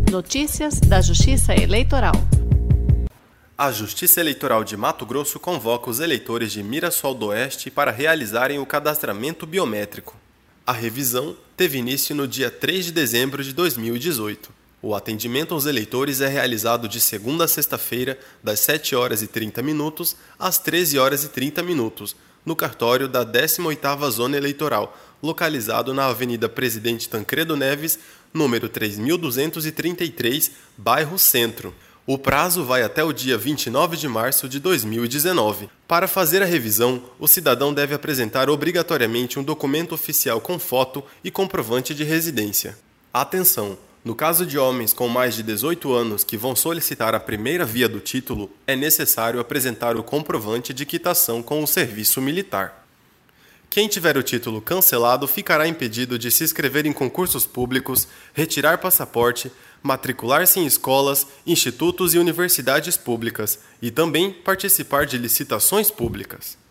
Notícias da Justiça Eleitoral. A Justiça Eleitoral de Mato Grosso convoca os eleitores de Mirassol do Oeste para realizarem o cadastramento biométrico. A revisão teve início no dia 3 de dezembro de 2018. O atendimento aos eleitores é realizado de segunda a sexta-feira, das 7h30 às 13h30, no cartório da 18ª Zona Eleitoral, localizado na Avenida Presidente Tancredo Neves, número 3233, bairro Centro. O prazo vai até o dia 29 de março de 2019. Para fazer a revisão, o cidadão deve apresentar obrigatoriamente um documento oficial com foto e comprovante de residência. Atenção! No caso de homens com mais de 18 anos que vão solicitar a primeira via do título, é necessário apresentar o comprovante de quitação com o serviço militar. Quem tiver o título cancelado ficará impedido de se inscrever em concursos públicos, retirar passaporte, matricular-se em escolas, institutos e universidades públicas e também participar de licitações públicas.